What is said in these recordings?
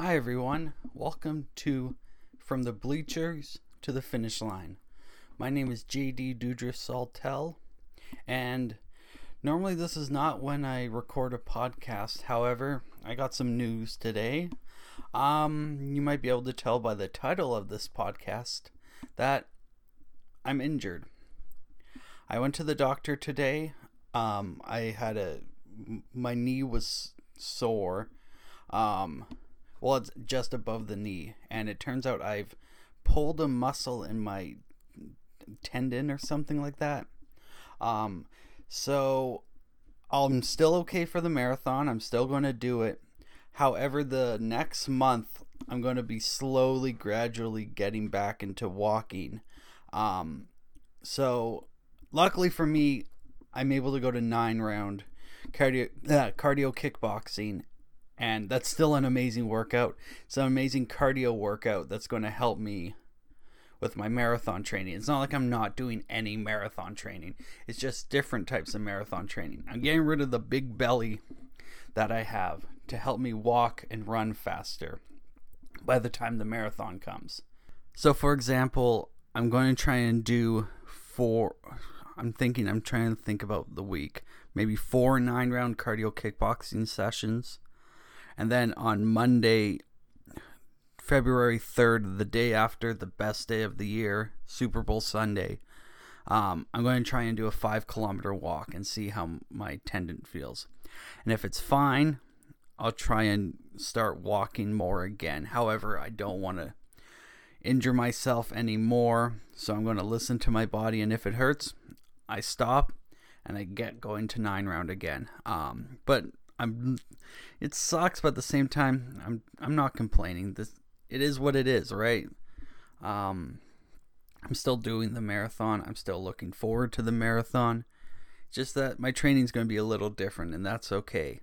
Hi everyone, welcome to From the Bleachers to the Finish Line. My name is JD Dudras Saltel, and normally this is not when I record a podcast. However, I got some news today. You might be able to tell by the title of this podcast that I'm injured. I went to the doctor today. My knee was sore. Well, it's just above the knee, and it turns out I've pulled a muscle in my tendon or something like that. So I'm still okay for the marathon. I'm still going to do it. However, the next month, I'm going to be gradually getting back into walking. So luckily for me, I'm able to go to 9-round cardio kickboxing. And that's still an amazing workout. It's an amazing cardio workout that's going to help me with my marathon training. It's not like I'm not doing any marathon training. It's just different types of marathon training. I'm getting rid of the big belly that I have to help me walk and run faster by the time the marathon comes. So, for example, I'm going to try and do I'm trying to think about the week. Maybe 4 9-round cardio kickboxing sessions. And then on Monday, February 3rd, the day after the best day of the year, Super Bowl Sunday, I'm going to try and do a 5-kilometer walk and see how my tendon feels. And if it's fine, I'll try and start walking more again. However, I don't want to injure myself anymore, so I'm going to listen to my body. And if it hurts, I stop and I get going to 9-round again. But it sucks, but at the same time, I'm not complaining. It is what it is, right? I'm still doing the marathon. I'm still looking forward to the marathon. Just that my training's going to be a little different, and that's okay.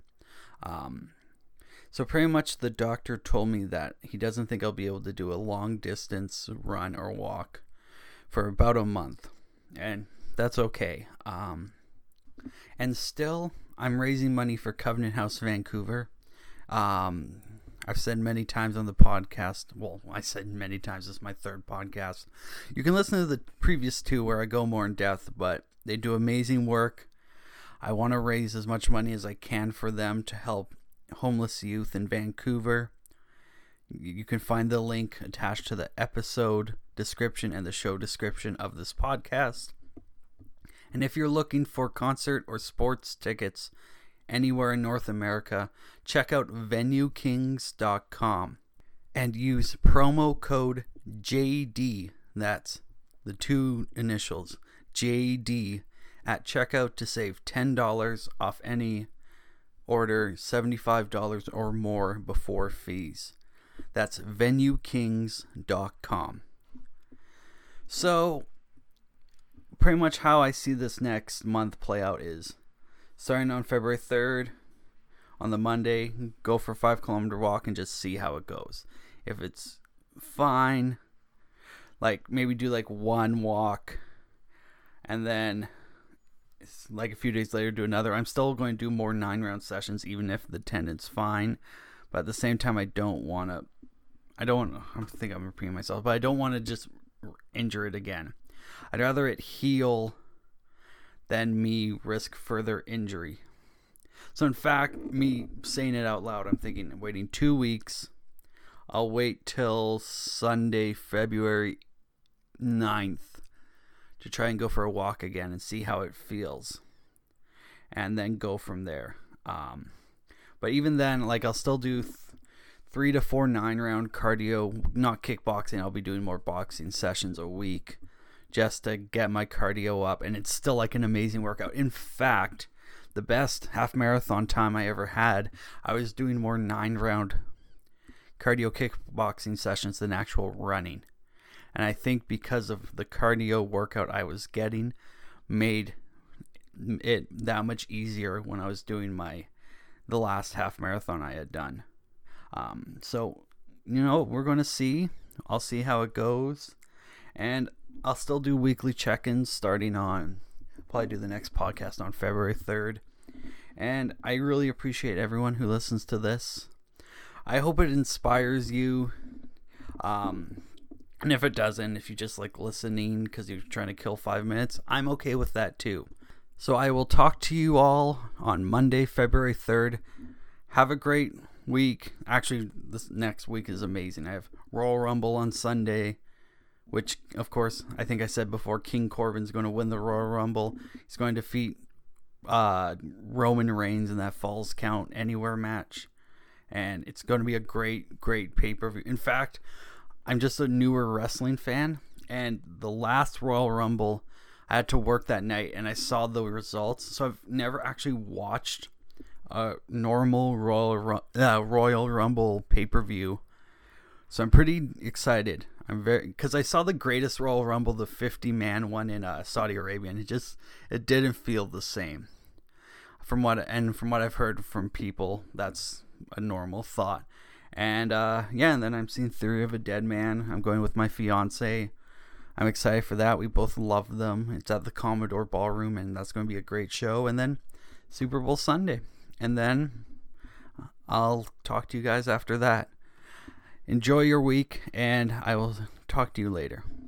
So pretty much the doctor told me that he doesn't think I'll be able to do a long distance run or walk for about a month, and that's okay. And still, I'm raising money for Covenant House Vancouver. I've said many times on the podcast, I said many times, this is my 3rd podcast. You can listen to the previous 2 where I go more in depth, but they do amazing work. I want to raise as much money as I can for them to help homeless youth in Vancouver. You can find the link attached to the episode description and the show description of this podcast. And if you're looking for concert or sports tickets anywhere in North America, check out VenueKings.com and use promo code JD, that's the 2 initials, JD, at checkout to save $10 off any order, $75 or more before fees. That's VenueKings.com. So, pretty much how I see this next month play out is starting on February 3rd, on the Monday, go for a 5-kilometer walk and just see how it goes. If it's fine, maybe do 1 walk, and then a few days later do another. I'm still going to do more 9-round sessions even if the tendon's fine, but at the same time I think I'm repeating myself, but I don't want to just injure it again. I'd rather it heal than me risk further injury. So in fact, me saying it out loud, I'm thinking I'm waiting 2 weeks. I'll wait till Sunday, February 9th to try and go for a walk again and see how it feels. And then go from there. But even then, I'll still do 3 to 4 9-round cardio, not kickboxing. I'll be doing more boxing sessions a week, just to get my cardio up, and it's still an amazing workout. In fact, the best half marathon time I ever had, I was doing more 9-round cardio kickboxing sessions than actual running. And I think because of the cardio workout I was getting, made it that much easier when I was doing the last half marathon I had done. So, we're going to see. I'll see how it goes. And I'll still do weekly check-ins starting on, probably do the next podcast on February 3rd. And I really appreciate everyone who listens to this. I hope it inspires you. And if it doesn't, if you just like listening because you're trying to kill 5 minutes, I'm okay with that too. So I will talk to you all on Monday, February 3rd. Have a great week. Actually, this next week is amazing. I have Royal Rumble on Sunday, which, of course, I think I said before, King Corbin's going to win the Royal Rumble. He's going to defeat Roman Reigns in that Falls Count Anywhere match. And it's going to be a great, great pay-per-view. In fact, I'm just a newer wrestling fan, and the last Royal Rumble, I had to work that night, and I saw the results. So I've never actually watched a normal Royal Rumble pay-per-view. So I'm pretty excited. Because I saw the greatest Royal Rumble, the 50-man one in Saudi Arabia, and it didn't feel the same. From what I've heard from people, that's a normal thought. And and then I'm seeing Theory of a Dead Man. I'm going with my fiance. I'm excited for that. We both love them. It's at the Commodore Ballroom, and that's going to be a great show. And then Super Bowl Sunday. And then I'll talk to you guys after that. Enjoy your week, and I will talk to you later.